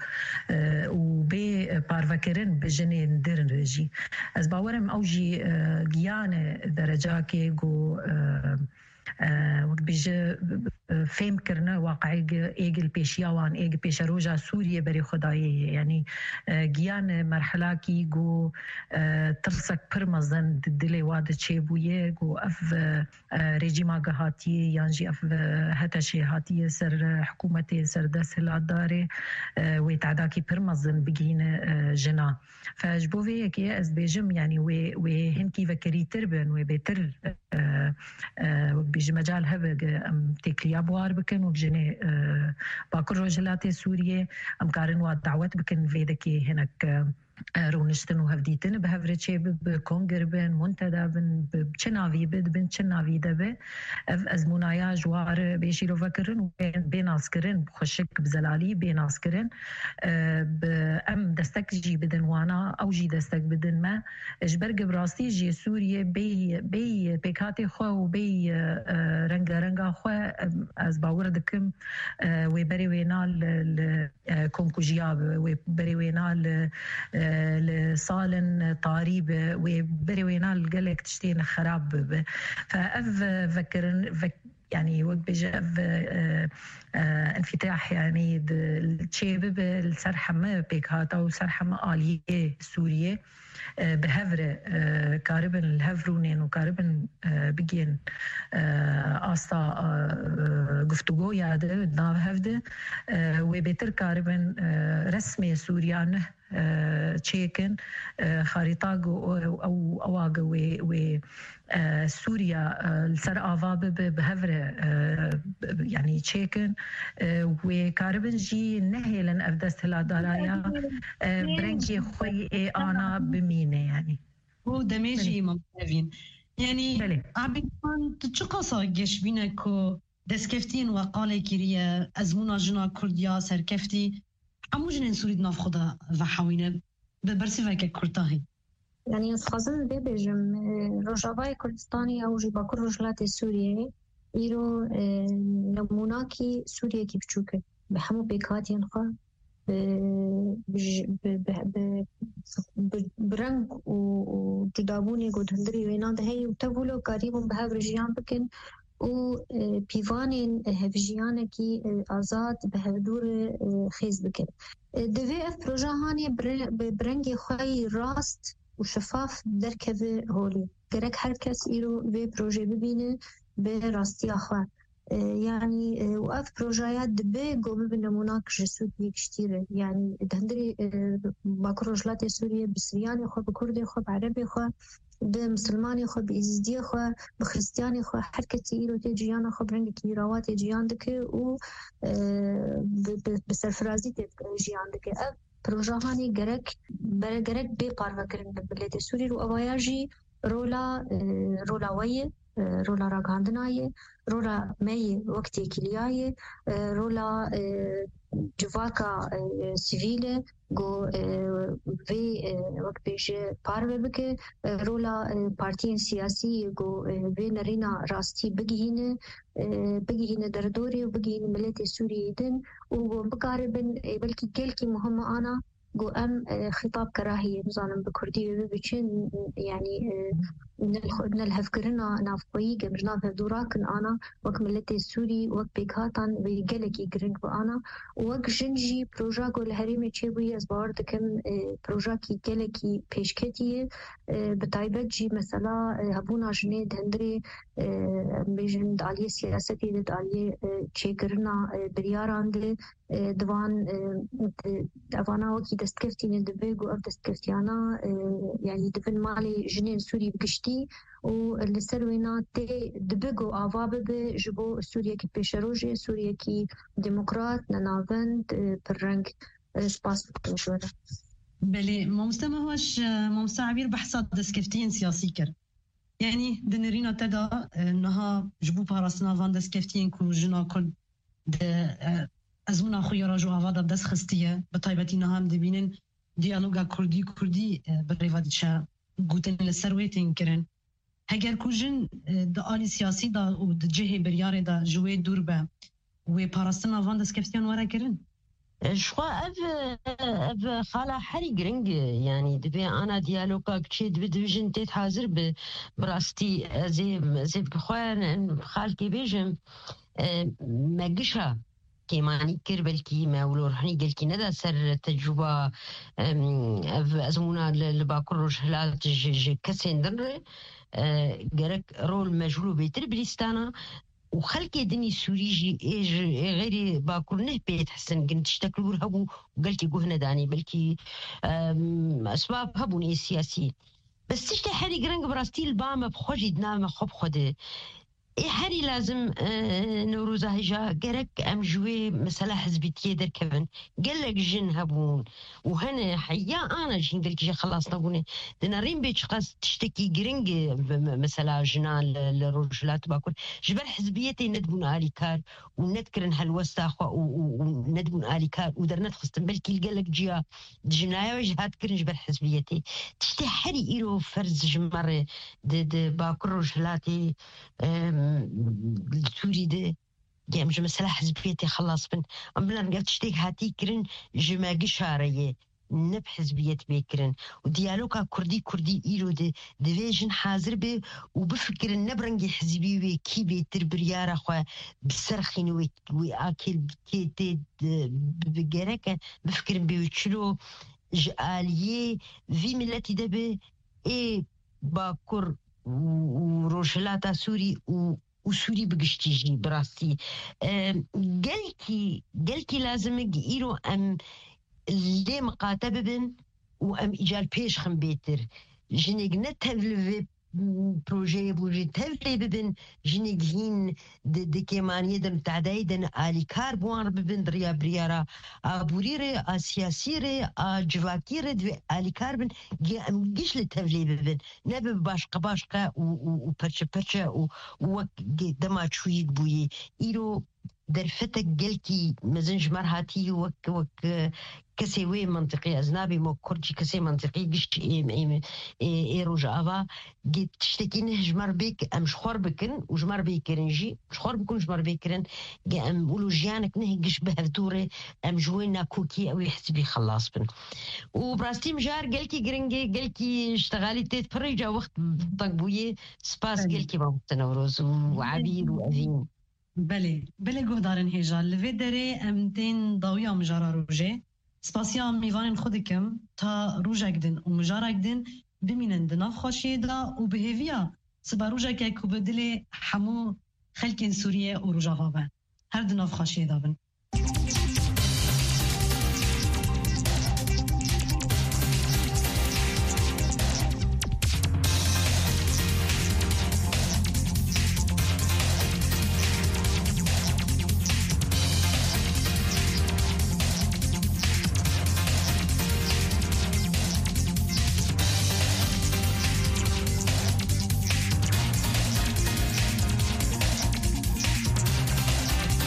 [SPEAKER 1] وبي بارفا كرن بجنين درن رجي از باورم اوجي جيان درجاكي جو وقت بيجي فهم كرنا واقعي ايجل بيشياوان ايجل بيشروجا سوريا بري خداي يعني جيان مرحله كي جو ترسك برمزن دلي واد تشيبويه جو اف ريجيما غاتي يانجي اف هتاشي هاتي سر حكومتي سر دس الاداري ويتعداكي برمزن بجين جنا فجبوفي كي از بيجم يعني وي هنكي فكري تربن وبيتر بيجي مجال هبه ام تكليا بوار بكن وبجني باكر رجلات سوريا ام كارن ودعوات بكن فيدكي هناك رونشتن وهفديتن بهفرتشي بكونجر بن منتدى بن بچناوي بد بن چناوي دبه ازمونايا جوار بيشيرو فكرن بين اسكرن بخشك بزلالي بين اسكرن ام دستك جي بدن وانا او جي دستك بدن ما اجبرق براستي جي سوريا بي بي بيكاتي خو وبي رنگا رنگا خو از باوردكم وبري وينال كونكوجياب وبري وينال لصالن طاريب وبروينا القلق تشتين خراب فأف فكرن فك يعني وقت بيجي انفتاح يعني الشيب السرحمة بيكاتا وسرحمة آلية سورية بهفرة كاربن الهفرونين وكاربن بجين آستا قفتوغو ياده ناف هفده وبيتر كاربن رسمي سوريان تشيكن خريطة أو أواجه و سوريا السر آفاب بهفرة يعني تشيكن وكاربن جي نهي لن أفدست هلا دارايا برنجي خوي أنا بمينة يعني
[SPEAKER 2] هو دميجي ممتازين يعني عبيدان تشقصا جيش بينكو دسكفتين وقالي كيريا أزمونا جنا كرديا سركفتي عموجن سوريد ناف خدا وحاوينه ببرسيفه كرداهي
[SPEAKER 3] يعني اسخازن ببجم روجاوای کردستانی او جی باکر روجلات سوریه ایرو نموناکی سوریه کی بچوکه به همو بیکاتین خوا برنگ و جدابونی گود هندری وینا ده هی و تولو قریبون به هفرجیان بکن و پیوان هفجیان کی آزاد به هفدور خیز بکن دوی اف پروژه هانی برنگ خواهی راست و شفاف درکه هولی گرک هر کس ایرو وی پروژه ببینه به راستی خواه يعني وقف بروجايات دبي قوم بنموناك جسود يكشتيره يعني دهندري باكروجلات سوريا بسرياني خو بكردي خو بعربي خو بمسلماني خو بإزدي خو بخريستياني خو حركة إيرو تيجيانا خو برنج كيراوات تيجيان دكي و بسرفرازي تيجيان دكي أف بروجاهاني جرك برا جرك بي قارفة كرن ببلاد سوري رو أواياجي رولا رولا ويه رولا راگاندنایه رولا می وقتی کلیایه رولا جواکا سیویله گو وی وقت پیش پارو بکه رولا پارتیین سیاسی گو وی نرینا راستی بگیهینه بگیهینه در دوری و بگیهینه ملت سوریه دن و بقاربن بلکی گلکی مهم آنا گو ام خطاب كراهية نظام بكردي بيشين يعني نلهف كرنا نافقوي جمجنا في دوراكن أنا وك ملتي سوري وك بيكاتان ويجلكي جرينج بأنا وك جنجي بروجاكو الهريمي تشيبوي أزبار دكم بروجاكي جلكي بيشكتي بتايبتجي مثلا هبونا جنيد هندري بيجن دالية سياستي دالية تشيكرنا برياران دي دوان دوانا وكي دستكفتين دبيغو أو دستكفتيانا يعني دبن مالي جنين سوري بقشتي والسروينا تي دبيغو آوابه بجبو سوريا كي بيشروجي سوريا كي ديمقراط ننافند برنج سباس بكتوشورة
[SPEAKER 2] بلي ممستا ما هوش ممستا عبير بحثات دستكفتين سياسي كر يعني دنرينا تدا انها جبو باراسنا فان دستكفتين كو جنا كل ازمونا خويا راجو آوادا بدست خستيه بطيبتي نهم دبينن ديالوغا كردي كردي بريفادي شا قوتن لسرويتين كرن هگر كوجن دا آلي سياسي دا و دا جهه برياري دا جوه دور با و پاراستنا وان دست كفتيان ورا كرن
[SPEAKER 4] شخوا اف اف خالا حري جرينج يعني دبي انا ديالوغا كشي دبي ديفيجن تيت حاضر براستي زي زي بخوان خالتي بيجم ماقشها كيماني كير بلكي ما ولو رحني قلكي ندا سر تجربة أزمونا لباكر رجلات كسين در جرك رول مجهول بيتر بليستانا وخلك دني سوريجي إيج غير باكر نه بيت حسن قلت تشتكلوا هبو وقلتي جوهنا داني بلكي أسباب هبوني سياسي بس تشتي حري جرنج براستي البام بخوجي دنام خب خده إيه حري لازم نوروزا هجا جرك أم جوي مسألة حزبيتية در كفن قال لك جن هبون وهنا حيا أنا جن قلت جي خلاص نبوني دنارين بيش قاس تشتكي جرينج مسألة جنان للرجلات باكل جبال حزبيتي ندبون آلي كار ونذكرن هالوسط أخوة وندبون آلي كار ودرنا تخصتن بالكي قال لك جيا جنايا وجهات كرن جبال حزبيتي تشتي حري إيرو فرز جمرة د باكل رجلاتي سوري ده جام جو مسألة حزبيتي خلاص بن أمبلا نقدر تشتيك هاتي كرن جماعي شارية نب حزبيت بيكرن وديالوكا كردي كردي إيرو ده دفيجن حاضر به وبفكر نبرنجي حزبي وكي بيتر بريارة خوا بسرخين وأكل كي بجركة بفكر بيوتشلو جالية في ملتي دبي إيه باكر وروشلاتا سوري وسوري بقشتيجي براستي قلكي قلكي لازم يجيرو أم اللي مقاتب بن وأم إجال بيش خم بيتر جنيق نتهلف بروجي بوجي تهلف ببن جنيق هين دي كيمانية دم تعدايدن آلي كاربوان ببن دريا بريارا آبوريري آسياسيري آجواكيري دي آلي كاربن جي أم جيش لتهلف ببن نبب باشقا باشقا وپرچه پرچه و دما چويق بوي إيرو درفتك قلكي مزنج مرهاتي وك وك كسيوي منطقي أزنابي مو كرجي كسي منطقي قش إيروج أفا جيت تشتكي نهجمر بيك أم شخور بكن وجمر بيكرنجي شخور بكون جمر بيكرن أم قولوا جيانك نهجش بهفتوري أم جوينا كوكي أو يحسبي خلاص بن وبراستي مجار قلكي جرنجي قلكي اشتغالي تيت فريجا وقت طقبويه سباس قلكي ما نوروز وعبير وأذين
[SPEAKER 2] بله بله گهدارن هیجا لوی داره امتین داویا مجارا روژه سپاسیا میوانن خودکم تا روژه گدن و مجارا گدن بمینن دناف خوشی دا و بهویا سبا روژه که کبدل همو خلکن سوریه و روژه هاوه هر دناف خوشی دا بن